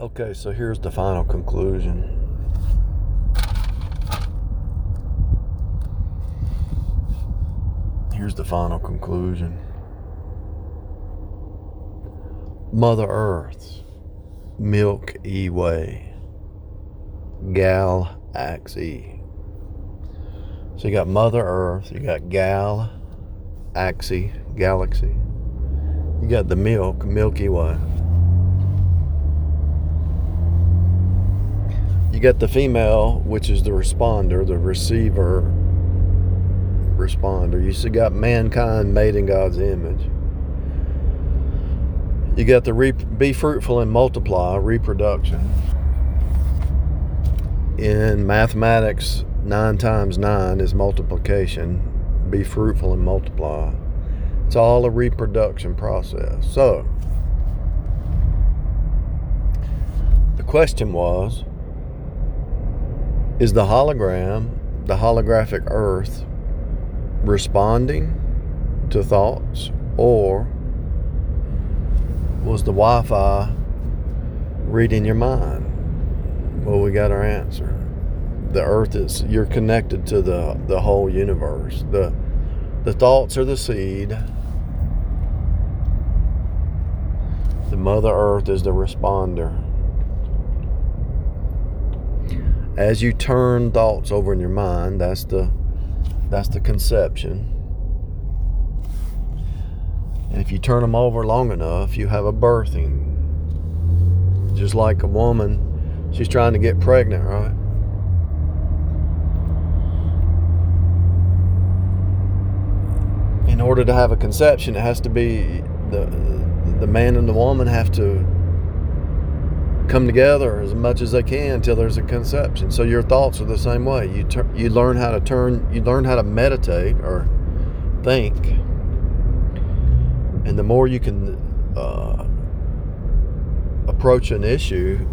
Okay, so here's the final conclusion. Here's the final conclusion. Mother Earth's Milky Way, Galaxy. So you got Mother Earth, you got Galaxy, you got the Milky Way. You got the female, which is the responder, the receiver, responder. You still got mankind made in God's image. You got the be fruitful and multiply, reproduction. In mathematics, 9 times 9 is multiplication. Be fruitful and multiply. It's all a reproduction process. So, the question was, is the holographic Earth, responding to thoughts, or was the Wi-Fi reading your mind? Well, we got our answer. The Earth is, you're connected to the whole universe. The thoughts are the seed. The Mother Earth is the responder. As you turn thoughts over in your mind, that's the conception. And if you turn them over long enough, you have a birthing. Just like a woman, she's trying to get pregnant, right? In order to have a conception, it has to be the man and the woman have to come together as much as they can until there's a conception. So your thoughts are the same way. You learn how to meditate or think, and the more you can approach an issue.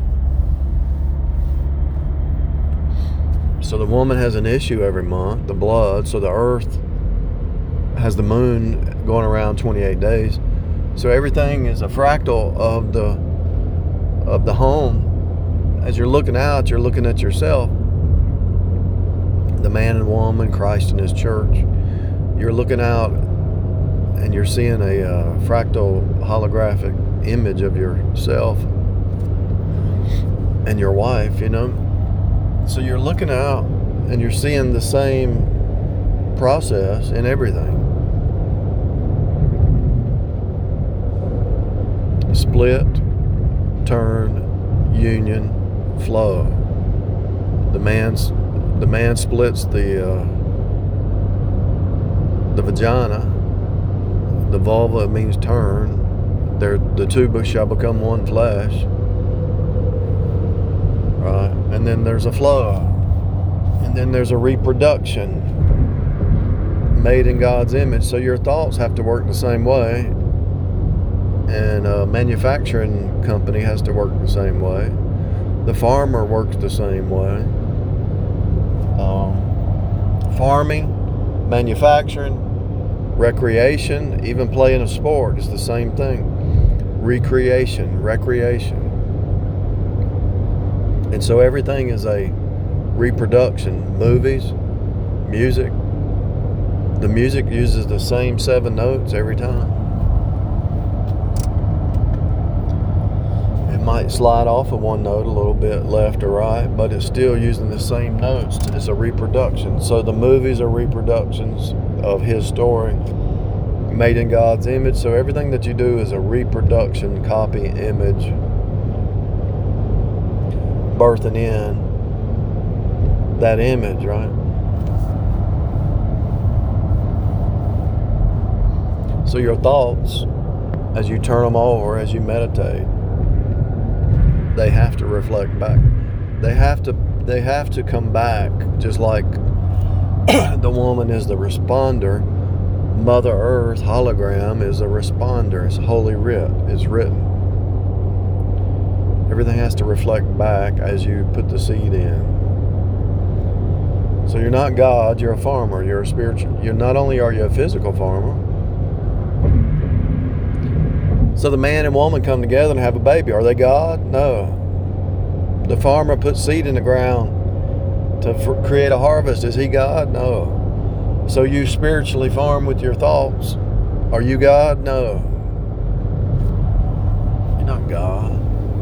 So the woman has an issue every month, the blood. So the Earth has the moon going around 28 days. So everything is a fractal of the home. As you're looking out, you're looking at yourself, the man and woman, Christ and his church. You're looking out and you're seeing a fractal holographic image of yourself and your wife, So you're looking out and you're seeing the same process in everything. Split, turn, union, flow. The man splits the vagina. The vulva means turn. The two shall become one flesh. Right? And then there's a flow. And then there's a reproduction made in God's image. So your thoughts have to work the same way. And a manufacturing company has to work the same way. The farmer works the same way. Farming, manufacturing, recreation, even playing a sport is the same thing. Recreation. And so everything is a reproduction. Movies, music. The music uses the same 7 notes every time. It might slide off of one note a little bit left or right, but it's still using the same notes. It's a reproduction. So the movies are reproductions of his story, made in God's image. So everything that you do is a reproduction, copy, image, birthing in that image, right? So your thoughts, as you turn them over, as you meditate, they have to reflect back. They have to come back, just like the woman is the responder. Mother Earth hologram is a responder. It's Holy Writ. It's written. Everything has to reflect back as you put the seed in. So you're not God, you're a farmer. You're a spiritual. You're not only are you a physical farmer, So the man and woman come together and have a baby. Are they God? No. The farmer puts seed in the ground to create a harvest. Is he God? No. So you spiritually farm with your thoughts. Are you God? No. You're not God.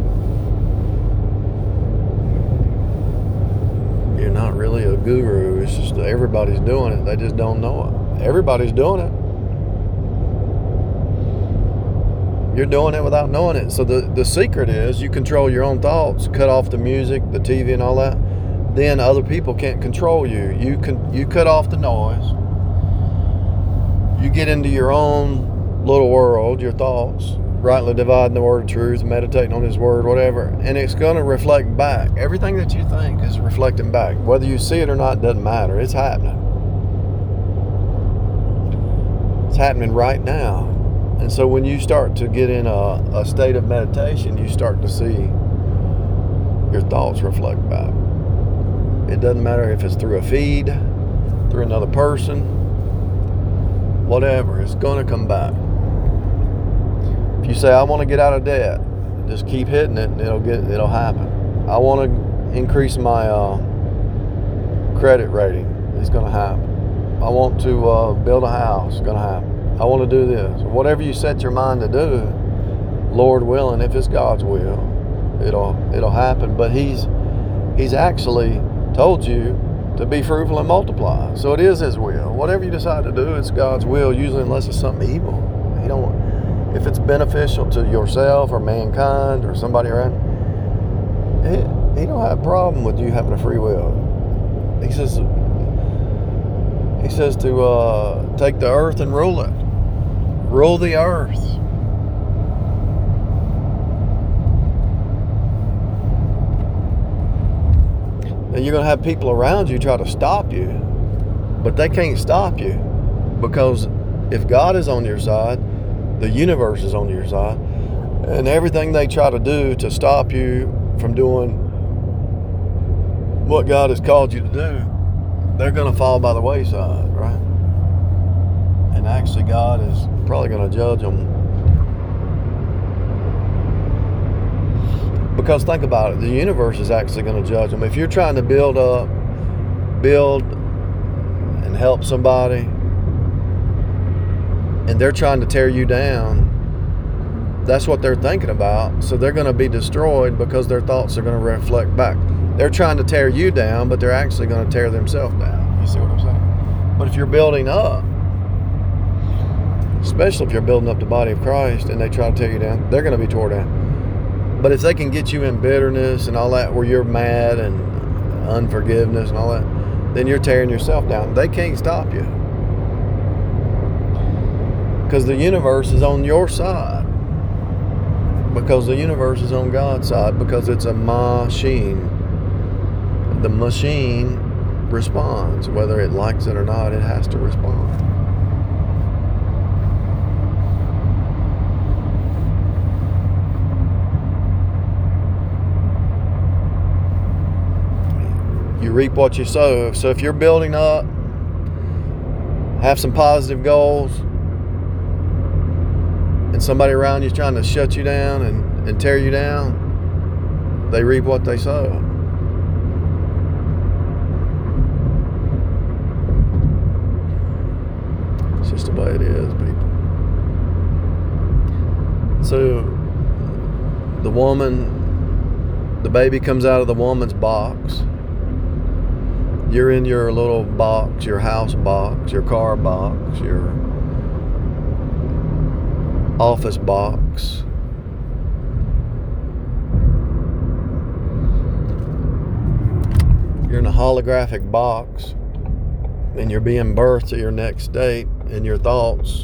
You're not really a guru. It's just everybody's doing it. They just don't know it. Everybody's doing it. You're doing it without knowing it. So the secret is you control your own thoughts, cut off the music, the TV and all that. Then other people can't control you. You cut off the noise. You get into your own little world, your thoughts, rightly dividing the word of truth, meditating on his word, whatever, and it's going to reflect back. Everything that you think is reflecting back. Whether you see it or not doesn't matter. It's happening. It's happening right now. And so when you start to get in a state of meditation, you start to see your thoughts reflect back. It doesn't matter if it's through a feed, through another person, whatever, it's going to come back. If you say, I want to get out of debt, just keep hitting it and it'll happen. I want to increase my credit rating, it's going to happen. I want to build a house, it's going to happen. I want to do this. Whatever you set your mind to do, Lord willing, if it's God's will, it'll happen. But He's actually told you to be fruitful and multiply. So it is His will. Whatever you decide to do, it's God's will. Usually, unless it's something evil, if it's beneficial to yourself or mankind or somebody around, He don't have a problem with you having a free will. He says to take the earth and rule it. Rule the earth. And you're going to have people around you try to stop you, but they can't stop you, because if God is on your side, the universe is on your side, and everything they try to do to stop you from doing what God has called you to do, they're going to fall by the wayside, right? And actually God is probably going to judge them. Because think about it, the universe is actually going to judge them. If you're trying to build and help somebody, and they're trying to tear you down, that's what they're thinking about. So they're going to be destroyed because their thoughts are going to reflect back. They're trying to tear you down, but they're actually going to tear themselves down. You see what I'm saying? But if you're building up, especially if you're building up the body of Christ and they try to tear you down, they're going to be torn down. But if they can get you in bitterness and all that, where you're mad and unforgiveness and all that, then you're tearing yourself down. They can't stop you, because the universe is on your side, because the universe is on God's side, because it's a machine. The machine responds. Whether it likes it or not, it has to respond. You reap what you sow. So if you're building up, have some positive goals, and somebody around you is trying to shut you down and tear you down, they reap what they sow. It's just the way it is, people. So the baby comes out of the woman's box. You're in your little box, your house box, your car box, your office box. You're in a holographic box, and you're being birthed to your next state, and your thoughts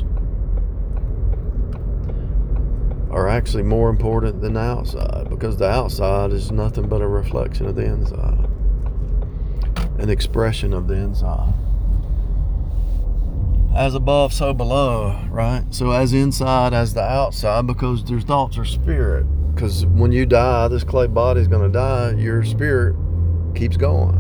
are actually more important than the outside, because the outside is nothing but a reflection of the inside, an expression of the inside. As above, so below, right? So as inside as the outside, because your thoughts are spirit. Because when you die, this clay body is going to die, your spirit keeps going.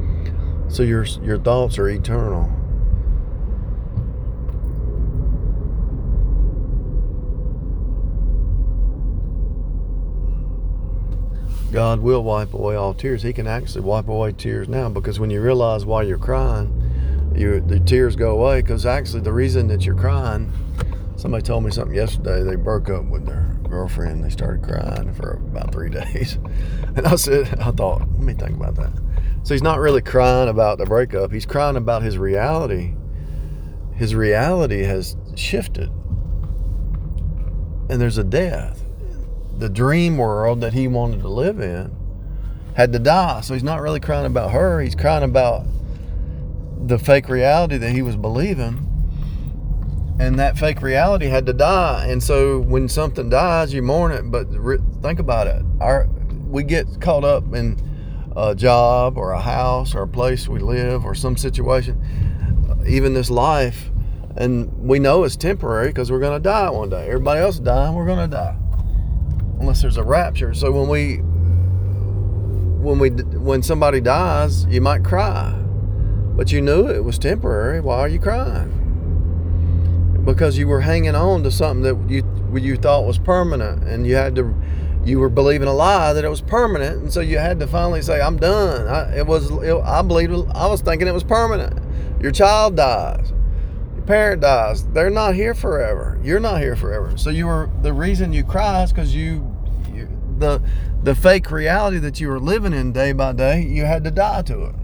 So your thoughts are eternal. God will wipe away all tears. He can actually wipe away tears now, because when you realize why you're crying, the tears go away. Because actually the reason that you're crying, somebody told me something yesterday. They broke up with their girlfriend. They started crying for about 3 days. And I thought, let me think about that. So he's not really crying about the breakup. He's crying about his reality. His reality has shifted. And there's a death. The dream world that he wanted to live in had to die. So he's not really crying about her. He's crying about the fake reality that he was believing. And that fake reality had to die. And so when something dies, you mourn it. But think about it. We get caught up in a job or a house or a place we live or some situation, even this life, and we know it's temporary because we're going to die one day. Everybody else is dying, we're going to die, unless there's a rapture. So when somebody dies, you might cry, but you knew it was temporary. Why are you crying? Because you were hanging on to something that you thought was permanent, and you were believing a lie that it was permanent, and so you had to finally say, I'm done. I was thinking it was permanent. Your child dies, your parent dies. They're not here forever. You're not here forever. So the reason you cry is because the fake reality that you were living in day by day, you had to die to it.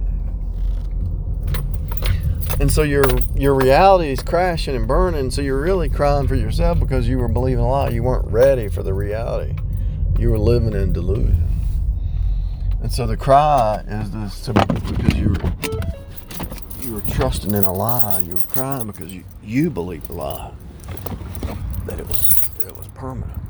And so your reality is crashing and burning. So you're really crying for yourself because you were believing a lie. You weren't ready for the reality. You were living in delusion. And so the cry is because you were trusting in a lie. You were crying because you believed the lie that it was permanent.